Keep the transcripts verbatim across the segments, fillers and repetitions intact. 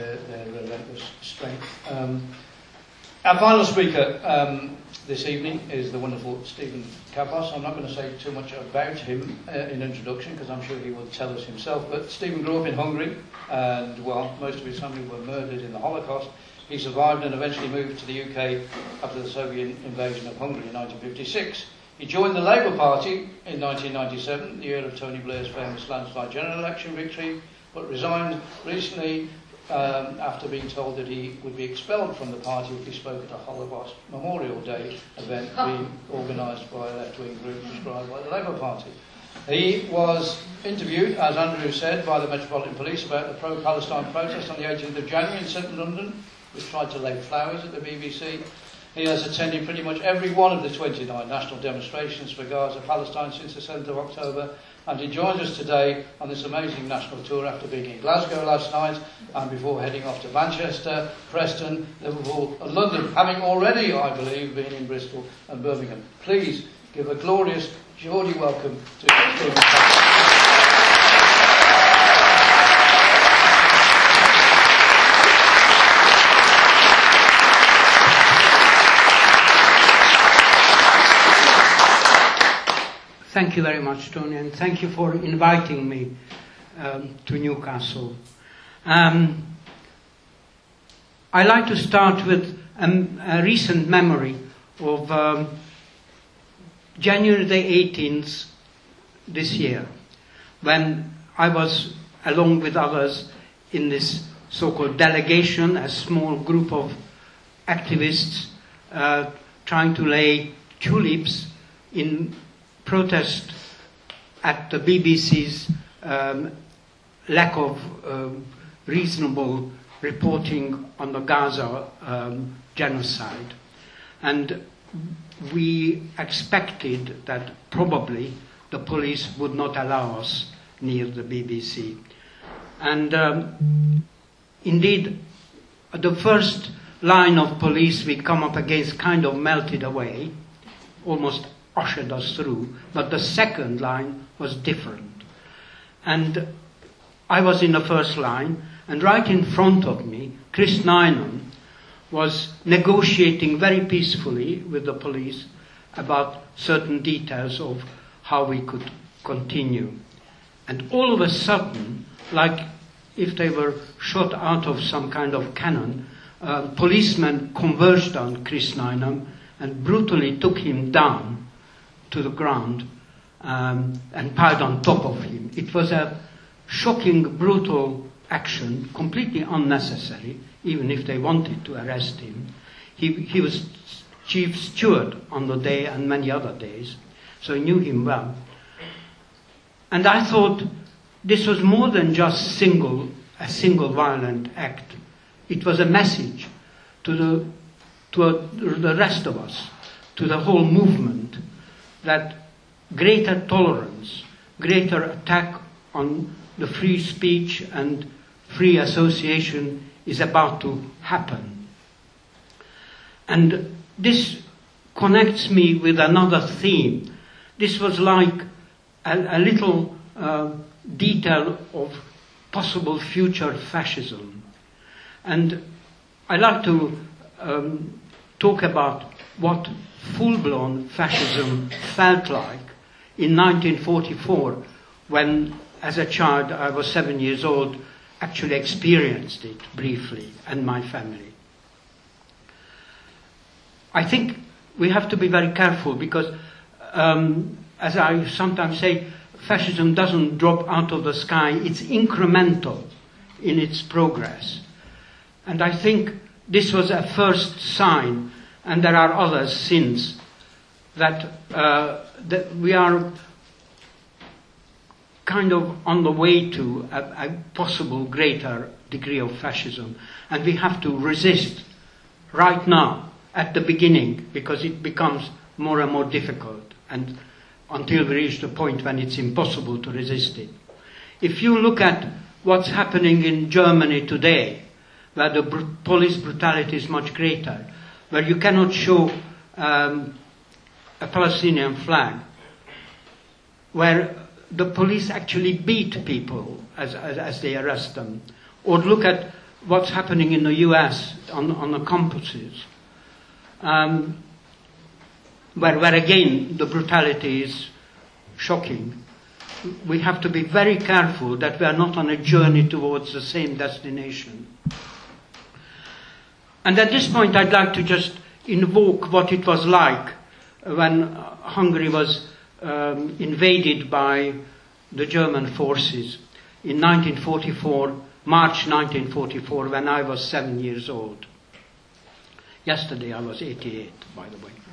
their, their relentless strength. Um, our final speaker um, this evening is the wonderful Stephen Kapos. I'm not going to say too much about him uh, in introduction because I'm sure he will tell us himself, but Stephen grew up in Hungary and, well, most of his family were murdered in the Holocaust. He survived and eventually moved to the U K after the Soviet invasion of Hungary in nineteen fifty-six. He joined the Labour Party in nineteen ninety-seven, the year of Tony Blair's famous landslide general election victory, but resigned recently um, after being told that he would be expelled from the party if he spoke at a Holocaust Memorial Day event being organised by a left-wing group prescribed by the Labour Party. He was interviewed, as Andrew said, by the Metropolitan Police about the pro-Palestine protest on the eighteenth of January in central London, which tried to lay flowers at the B B C. He has attended pretty much every one of the twenty-nine national demonstrations for Gaza, Palestine since the seventh of October, and he joins us today on this amazing national tour after being in Glasgow last night and before heading off to Manchester, Preston, Liverpool and London, having already, I believe, been in Bristol and Birmingham. Please give a glorious Geordie welcome to Stephen Kapos. Thank you very much, Tony, and thank you for inviting me um, to Newcastle. Um, I like to start with um, a recent memory of um, January the eighteenth this year, when I was, along with others, in this so-called delegation, a small group of activists uh, trying to lay tulips in protest at the B B C's um, lack of um, reasonable reporting on the Gaza um, genocide. And we expected that probably the police would not allow us near the B B C. And um, indeed, the first line of police we come up against kind of melted away, almost ushered us through, but the second line was different. And I was in the first line, and right in front of me, Chris Nynan was negotiating very peacefully with the police about certain details of how we could continue. And all of a sudden, like if they were shot out of some kind of cannon, uh, policemen converged on Chris Nynan and brutally took him down to the ground um, and piled on top of him. It was a shocking, brutal action, completely unnecessary, even if they wanted to arrest him. He, he was chief steward on the day and many other days, so I knew him well. And I thought this was more than just single, a single violent act. It was a message to the, to a, the rest of us, to the whole movement, that greater tolerance, greater attack on the free speech and free association is about to happen. And this connects me with another theme. This was like a, a little uh, detail of possible future fascism. And I like to um, talk about what full-blown fascism felt like in nineteen forty-four, when, as a child, I was seven years old, actually experienced it briefly, and my family. I think we have to be very careful because, um, as I sometimes say, fascism doesn't drop out of the sky, it's incremental in its progress. And I think this was a first sign, and there are others since, that, uh, that we are kind of on the way to a, a possible greater degree of fascism. And we have to resist right now, at the beginning, because it becomes more and more difficult, and until we reach the point when it's impossible to resist it. If you look at what's happening in Germany today, where the br- police brutality is much greater, where you cannot show um, a Palestinian flag, where the police actually beat people as, as, as they arrest them, or look at what's happening in the U S on, on the campuses, um, where, where again the brutality is shocking. We have to be very careful that we are not on a journey towards the same destination. And at this point I'd like to just invoke what it was like when Hungary was um, invaded by the German forces in nineteen forty-four, March nineteen forty-four, when I was seven years old. Yesterday I was eighty-eight, by the way.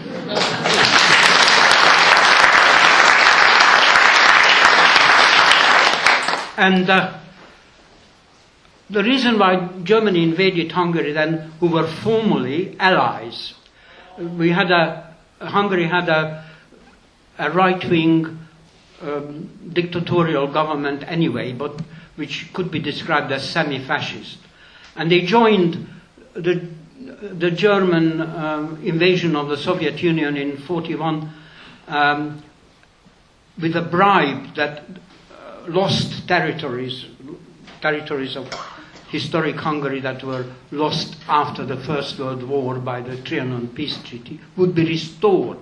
And uh, the reason why Germany invaded Hungary then, who were formally allies, we had a, Hungary had a, a right-wing um, dictatorial government anyway, but which could be described as semi-fascist. And they joined the, the German um, invasion of the Soviet Union in forty-one um, with a bribe that lost territories, territories of historic Hungary that were lost after the First World War by the Trianon Peace Treaty, would be restored.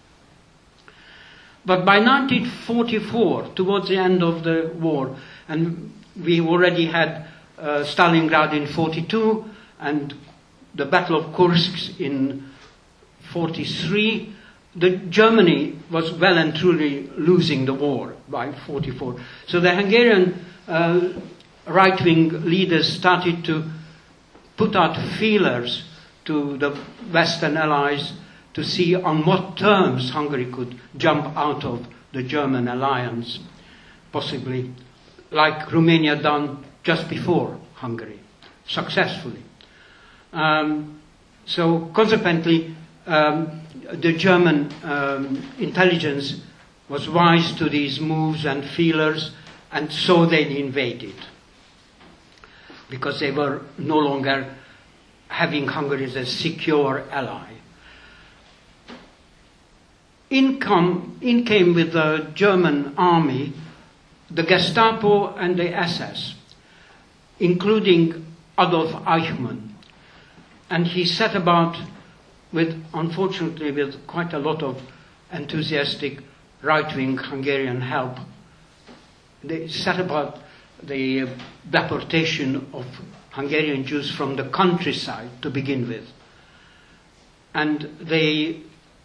But by nineteen forty-four, towards the end of the war, and we already had uh, Stalingrad in forty-two and the Battle of Kursk in forty-three, the Germany was well and truly losing the war by forty-four. So the Hungarian uh, right-wing leaders started to put out feelers to the Western allies to see on what terms Hungary could jump out of the German alliance, possibly like Romania done just before Hungary, successfully. Um, so consequently, um, the German um, intelligence was wise to these moves and feelers, and so they invaded, because they were no longer having Hungary as a secure ally. In, come, in came with the German army the Gestapo and the S S, including Adolf Eichmann, and he set about with, unfortunately, with quite a lot of enthusiastic right-wing Hungarian help. They set about the deportation of Hungarian Jews from the countryside to begin with. And they,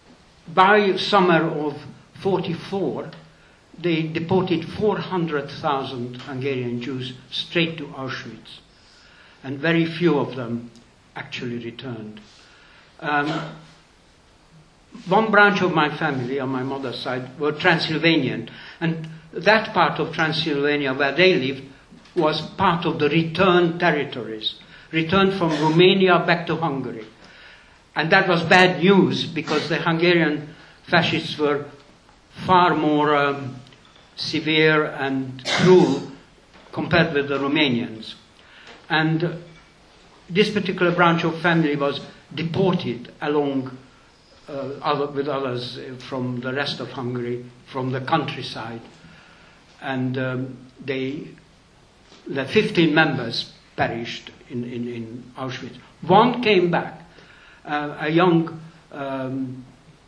by summer of forty-four, they deported four hundred thousand Hungarian Jews straight to Auschwitz. And very few of them actually returned. Um, one branch of my family, on my mother's side, were Transylvanian, and that part of Transylvania where they lived was part of the returned territories, returned from Romania back to Hungary. And that was bad news, because the Hungarian fascists were far more um, severe and cruel compared with the Romanians. And uh, this particular branch of family was deported along uh, other, with others from the rest of Hungary, from the countryside. And um, they, the fifteen members perished in, in, in Auschwitz. One came back, uh, a young, um,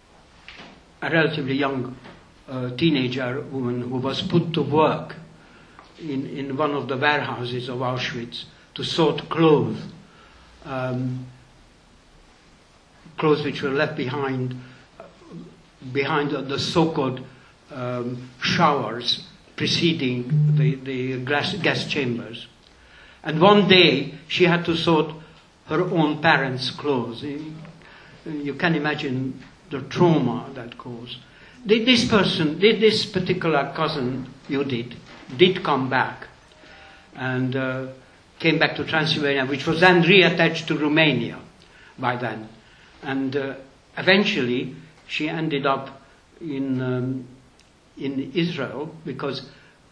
a relatively young uh, teenager woman who was put to work in, in one of the warehouses of Auschwitz to sort clothes. Um, clothes which were left behind behind the so-called um, showers preceding the, the gas, gas chambers. And one day she had to sort her own parents' clothes. You can imagine the trauma that caused. This person, this particular cousin, Judith, did come back and uh, came back to Transylvania, which was then reattached to Romania by then. And uh, eventually she ended up in, um, in Israel, because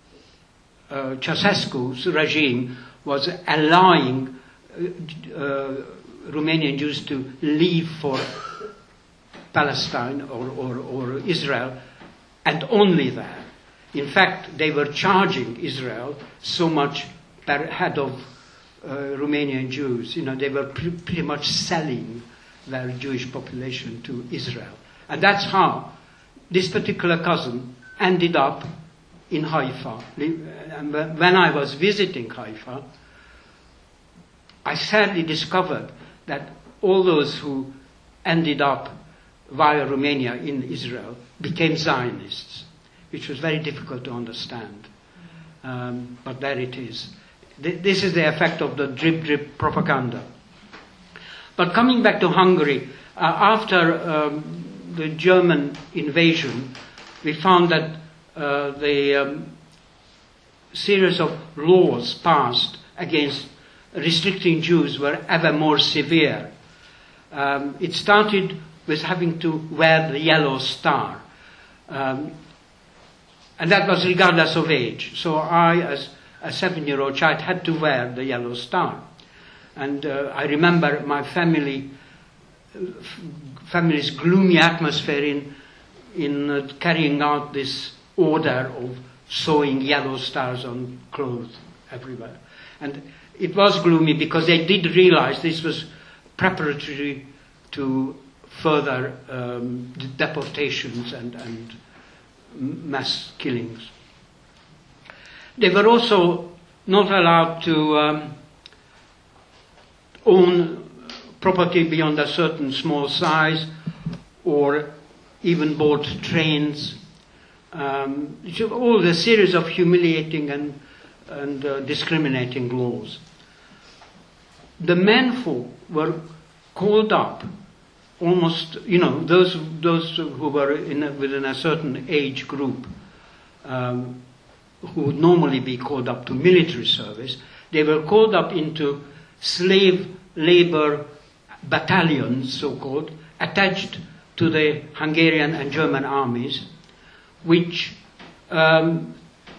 uh, Ceausescu's regime was allowing uh, uh, Romanian Jews to leave for Palestine or, or, or Israel, and only there. In fact, they were charging Israel so much per head of uh, Romanian Jews. You know, they were pre- pretty much selling their Jewish population to Israel. And that's how this particular cousin ended up in Haifa. And when I was visiting Haifa, I sadly discovered that all those who ended up via Romania in Israel became Zionists, which was very difficult to understand. Um, but there it is. Th- this is the effect of the drip-drip propaganda. But coming back to Hungary, uh, after um, the German invasion, we found that uh, the um, series of laws passed against restricting Jews were ever more severe. Um, it started with having to wear the yellow star. Um, and that was regardless of age. So I, as a seven-year-old child, had to wear the yellow star. And uh, I remember my family, family's gloomy atmosphere in, in uh, carrying out this order of sewing yellow stars on clothes everywhere. And it was gloomy because they did realize this was preparatory to further um, deportations and, and mass killings. They were also not allowed to um, own property beyond a certain small size, or even board trains. Um, all the series of humiliating and, and uh, discriminating laws. The menfolk were called up, almost, you know, those those who were in a, within a certain age group, um, who would normally be called up to military service, they were called up into slave labor battalions, so-called, attached to the Hungarian and German armies, which, um,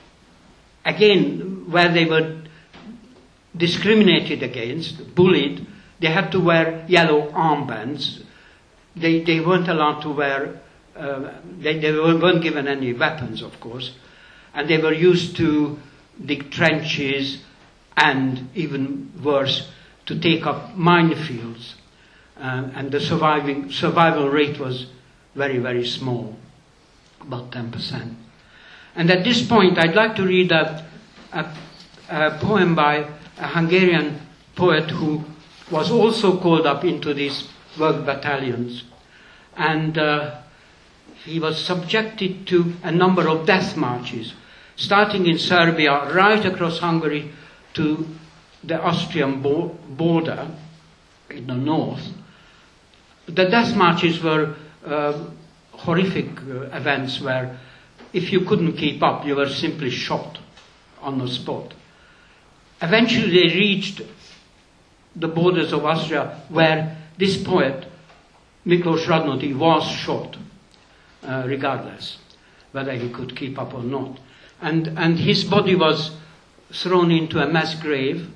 again, where they were discriminated against, bullied, they had to wear yellow armbands. They, they weren't allowed to wear, uh, they, they weren't given any weapons, of course, and they were used to dig trenches and, even worse, to take up minefields. Uh, and the surviving survival rate was very, very small, about ten percent. And at this point, I'd like to read a, a, a poem by a Hungarian poet who was also called up into these work battalions. And uh, he was subjected to a number of death marches, starting in Serbia, right across Hungary to the Austrian bo- border in the north. The death marches were uh, horrific uh, events where if you couldn't keep up, you were simply shot on the spot. Eventually they reached the borders of Austria, where this poet, Miklos Radnóti, was shot, uh, regardless whether he could keep up or not. And, and his body was thrown into a mass grave,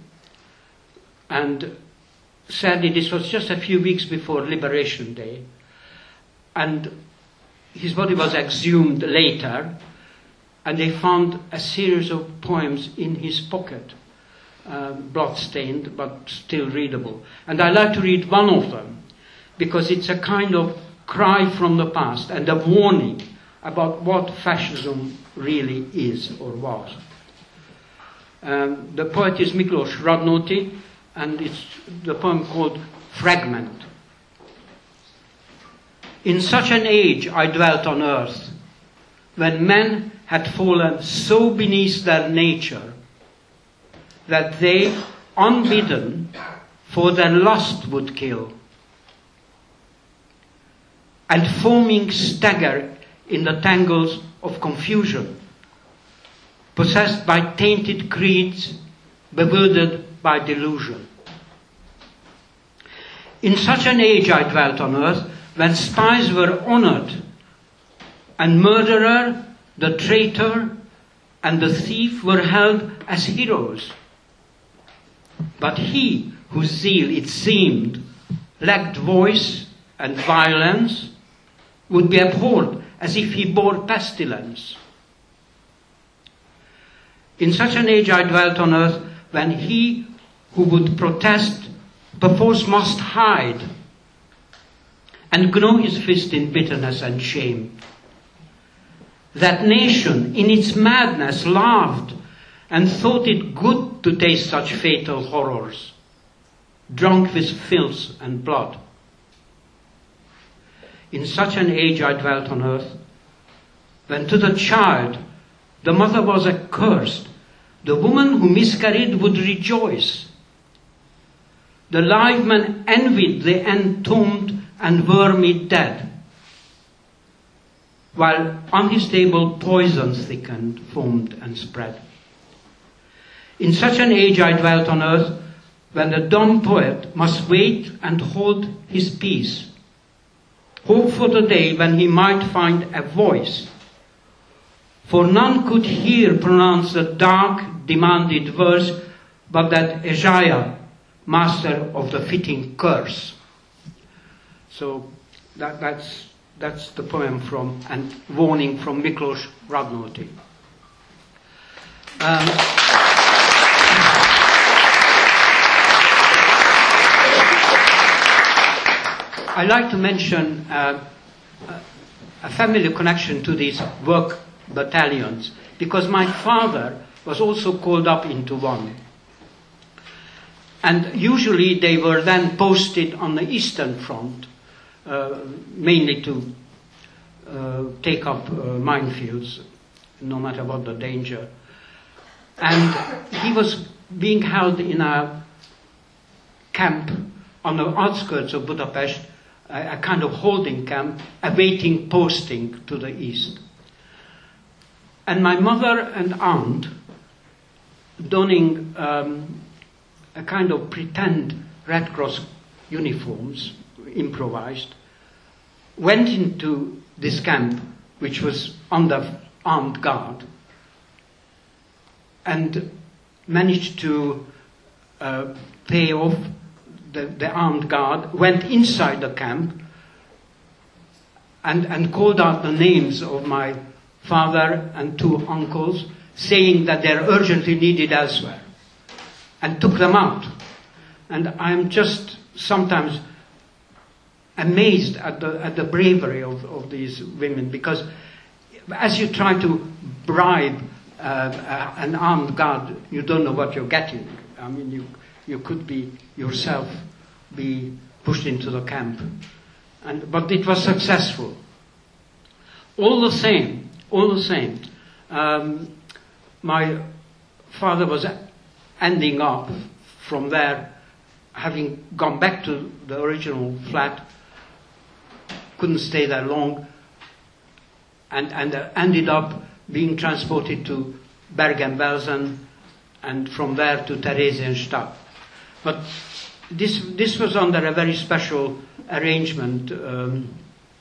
and sadly this was just a few weeks before Liberation Day, and his body was exhumed later, and they found a series of poems in his pocket, uh, blood-stained but still readable. And I like to read one of them because it's a kind of cry from the past and a warning about what fascism really is or was. Um, the poet is Miklos Radnóti, and it's the poem called Fragment. In such an age I dwelt on earth, when men had fallen so beneath their nature that they, unbidden, for their lust would kill, and foaming stagger in the tangles of confusion, possessed by tainted creeds, bewildered by delusion. In such an age I dwelt on earth, when spies were honored, and murderer, the traitor, and the thief were held as heroes. But he whose zeal, it seemed, lacked voice and violence, would be abhorred as if he bore pestilence. In such an age I dwelt on earth, when he who would protest, perforce must hide, and gnaw his fist in bitterness and shame. That nation, in its madness, laughed and thought it good to taste such fatal horrors, drunk with filth and blood. In such an age I dwelt on earth, when to the child the mother was accursed, the woman who miscarried would rejoice. The live man envied the entombed and wormy dead, while on his table poison thickened, foamed and spread. In such an age I dwelt on earth, when the dumb poet must wait and hold his peace, hope for the day when he might find a voice, for none could hear pronounce the dark, demanded verse, but that Isaiah, master of the fitting curse. So that, that's, that's the poem from, and warning from Miklos Radnóti. Um, I like to mention uh, a family connection to these work battalions, because my father was also called up into one. And usually they were then posted on the Eastern Front, uh, mainly to uh, take up uh, minefields, no matter what the danger. And he was being held in a camp on the outskirts of Budapest, a, a kind of holding camp, awaiting posting to the east. And my mother and aunt, donning um, a kind of pretend Red Cross uniforms, improvised, went into this camp, which was under armed guard, and managed to uh, pay off the, the armed guard, went inside the camp, and, and called out the names of my father and two uncles, saying that they're urgently needed elsewhere, and took them out. And I'm just sometimes amazed at the, at the bravery of, of these women, because as you try to bribe uh, uh, an armed guard, you don't know what you're getting. I mean, you, you could be yourself be pushed into the camp. And, but it was successful. All the same, all the same, um, my father was ending up from there, having gone back to the original flat, couldn't stay there long, and, and uh, ended up being transported to Bergen-Belsen, and from there to Theresienstadt. But this, this was under a very special arrangement um,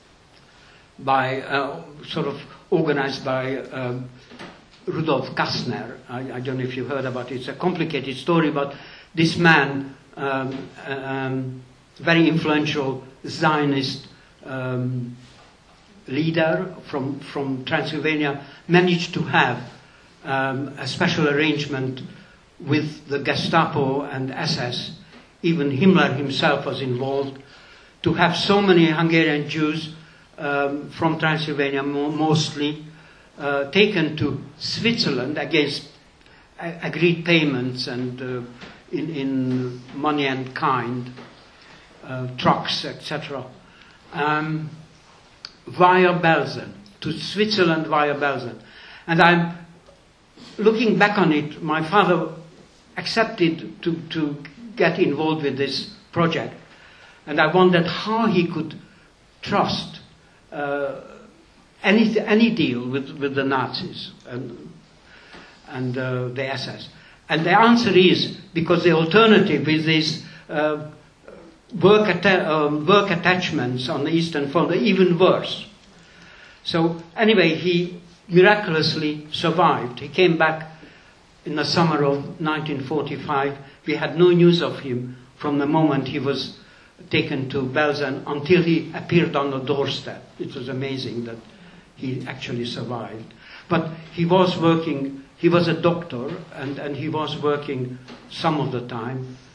by, uh, sort of organized by um, Rudolf Kastner. I, I don't know if you've heard about it. It's a complicated story, but this man, um, um, very influential Zionist um, leader from, from Transylvania, managed to have um, a special arrangement with the Gestapo and S S. Even Himmler himself was involved, to have so many Hungarian Jews um, from Transylvania mostly uh, taken to Switzerland against uh, agreed payments and uh, in, in money and kind, uh, trucks, et cetera. Um, via Belsen, to Switzerland via Belsen. And I'm looking back on it, my father accepted to, to get involved with this project. And I wondered how he could trust uh, any, any deal with, with the Nazis and, and uh, the S S. And the answer is because the alternative is these uh, work, atta- um, work attachments on the Eastern Front are even worse. So anyway, he miraculously survived. He came back in the summer of nineteen forty-five. We had no news of him from the moment he was taken to Belsen until he appeared on the doorstep. It was amazing that he actually survived. But he was working, he was a doctor, and, and he was working some of the time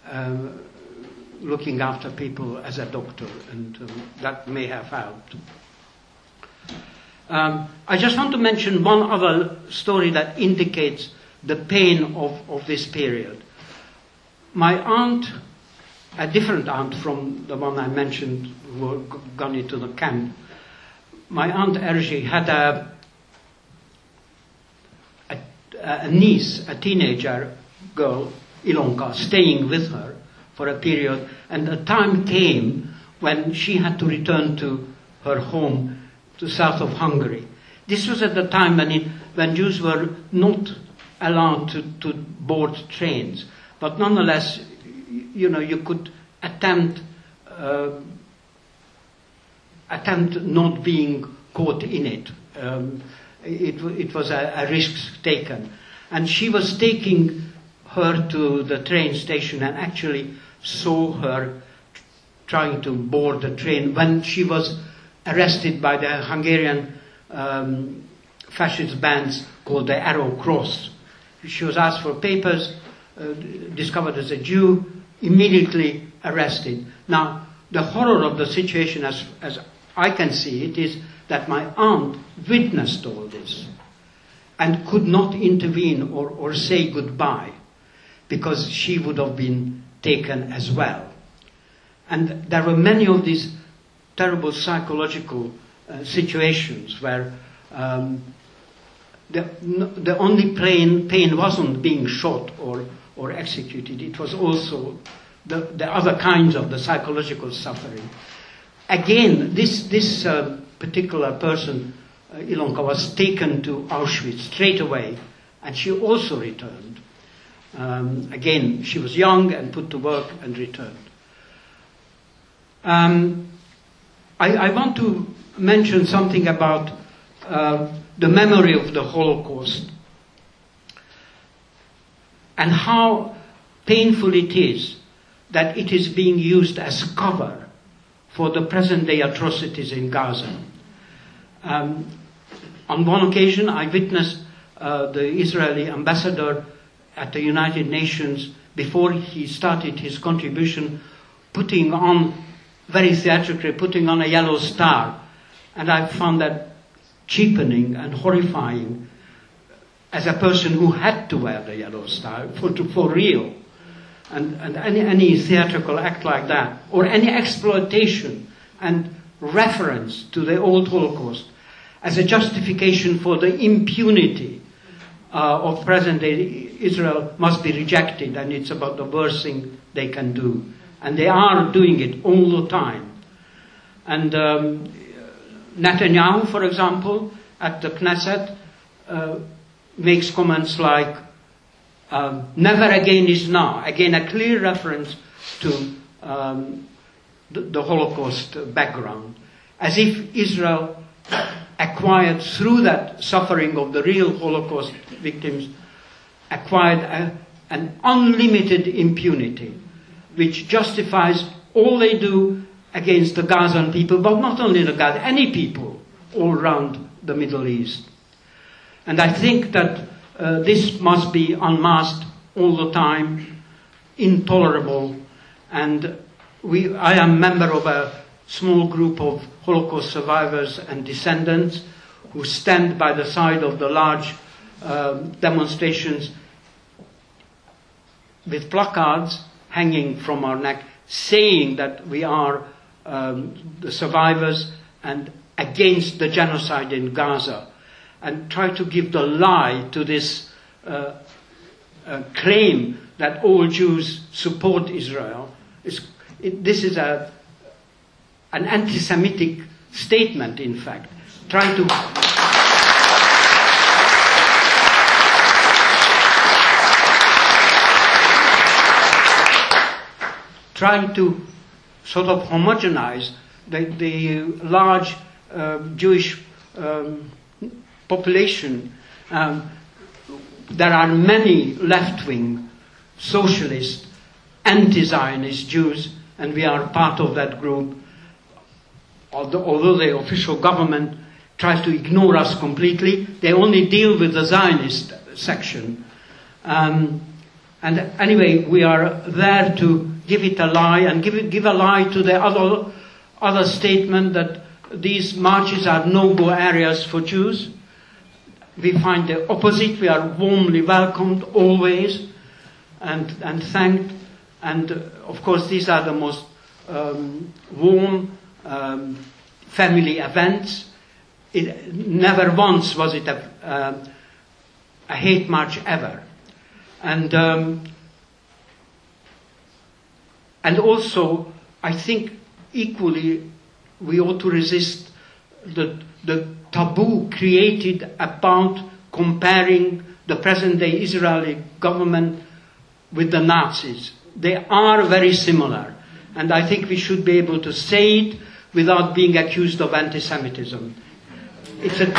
um, looking after people as a doctor, and um, that may have helped. Um, I just want to mention one other story that indicates the pain of, of this period. My aunt, a different aunt from the one I mentioned who had gone into the camp, my aunt Ergi had a, a, a niece, a teenager girl, Ilonka, staying with her for a period, and a time came when she had to return to her home to south of Hungary. This was at the time when, it, when Jews were not allowed to, to board trains, but nonetheless, you know, you could attempt uh, attempt not being caught in it. Um, it, it was a, a risk taken. And she was taking her to the train station and actually saw her trying to board the train when she was arrested by the Hungarian um, fascist bands called the Arrow Cross. She was asked for papers, uh, discovered as a Jew, immediately arrested. Now, the horror of the situation, as, as I can see it, is that my aunt witnessed all this and could not intervene or, or say goodbye, because she would have been taken as well. And there were many of these terrible psychological uh, situations where um, the, the only pain, pain wasn't being shot or, or executed, it was also the, the other kinds of the psychological suffering. Again, this, this uh, particular person, uh, Ilonka, was taken to Auschwitz straight away, and she also returned. Um, again, she was young and put to work and returned. Um, I, I want to mention something about uh, the memory of the Holocaust and how painful it is that it is being used as cover for the present-day atrocities in Gaza. Um, on one occasion, I witnessed uh, the Israeli ambassador at the United Nations, before he started his contribution, putting on, very theatrically, putting on a yellow star. And I found that cheapening and horrifying as a person who had to wear the yellow star, for, to, for real. And, and any, any theatrical act like that, or any exploitation and reference to the old Holocaust as a justification for the impunity uh, of present-day Israel must be rejected, and it's about the worst thing they can do. And they are doing it all the time. And um, Netanyahu, for example, at the Knesset, uh, makes comments like, um, never again is now. Again, a clear reference to um, the, the Holocaust background. As if Israel acquired, through that suffering of the real Holocaust victims, acquired a, an unlimited impunity, which justifies all they do against the Gazan people, but not only the Gaza, any people all around the Middle East. And I think that uh, this must be unmasked all the time, intolerable. And we, I am a member of a small group of Holocaust survivors and descendants who stand by the side of the large um, demonstrations with placards hanging from our neck, saying that we are um, the survivors and against the genocide in Gaza, and try to give the lie to this uh, uh, claim that all Jews support Israel. It's, it, this is a, an anti-Semitic statement, in fact, trying to... trying to sort of homogenize the, the large uh, Jewish um, population. Um, there are many left-wing, socialist, anti-Zionist Jews, and we are part of that group. Although, although the official government tries to ignore us completely, they only deal with the Zionist section. Um, And anyway, we are there to give it a lie and give it, give a lie to the other, other statement that these marches are no-go areas for Jews. We find the opposite. We are warmly welcomed always and, and thanked. And uh, of course, these are the most um, warm um, family events. It, never once was it a, uh, a hate march ever. And um, and also, I think equally, we ought to resist the the taboo created about comparing the present-day Israeli government with the Nazis. They are very similar, and I think we should be able to say it without being accused of anti-Semitism. It's a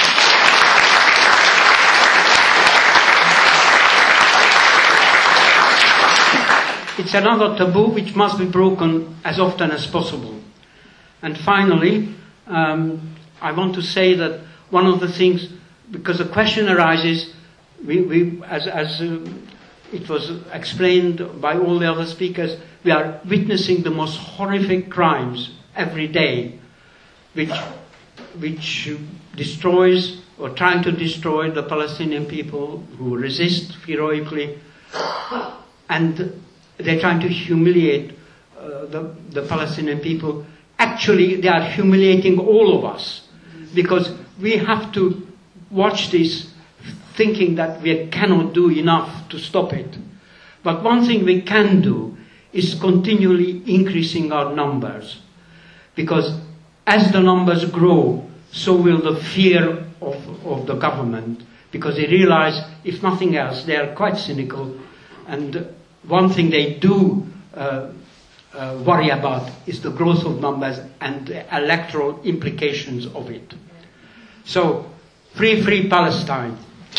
It's another taboo which must be broken as often as possible. And finally, um, I want to say that one of the things, because the question arises, we, we, as, as uh, it was explained by all the other speakers, we are witnessing the most horrific crimes every day, which, which destroys or trying to destroy the Palestinian people who resist heroically, and they're trying to humiliate uh, the, the Palestinian people. Actually, they are humiliating all of us, because we have to watch this thinking that we cannot do enough to stop it. But one thing we can do is continually increasing our numbers, because as the numbers grow, so will the fear of, of the government, because they realize, if nothing else, they are quite cynical, and one thing they do uh, uh, worry about is the growth of numbers and the electoral implications of it. So, free, free Palestine.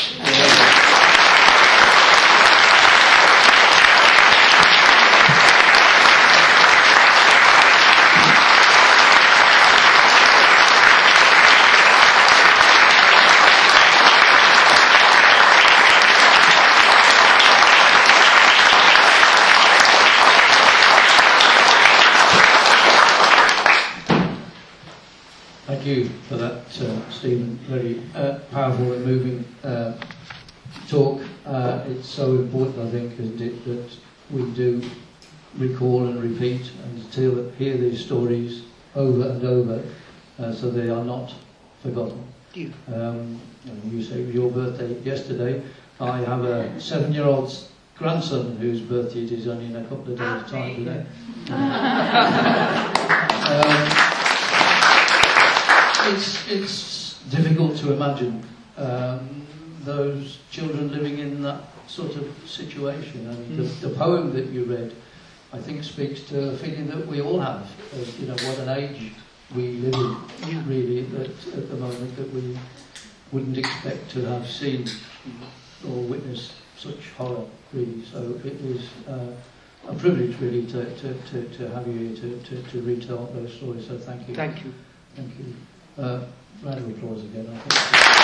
Thank you for that, uh, Stephen. Very uh, powerful and moving uh, talk. Uh, it's so important, I think, isn't it, that we do recall and repeat and tell, hear these stories over and over, uh, so they are not forgotten. Um, and you say it was your birthday yesterday. I have a seven-year-old grandson whose birthday is only in a couple of days' time today. um, It's, it's difficult to imagine um, those children living in that sort of situation. I mean, the, the poem that you read, I think, speaks to a feeling that we all have. Of, you know, what an age we live in, really, that at the moment that we wouldn't expect to have seen or witnessed such horror, really. So it is uh, a privilege, really, to, to, to, to have you here to, to, to retell those stories. So thank you. Thank you. Thank you. Uh, round of applause again, I think.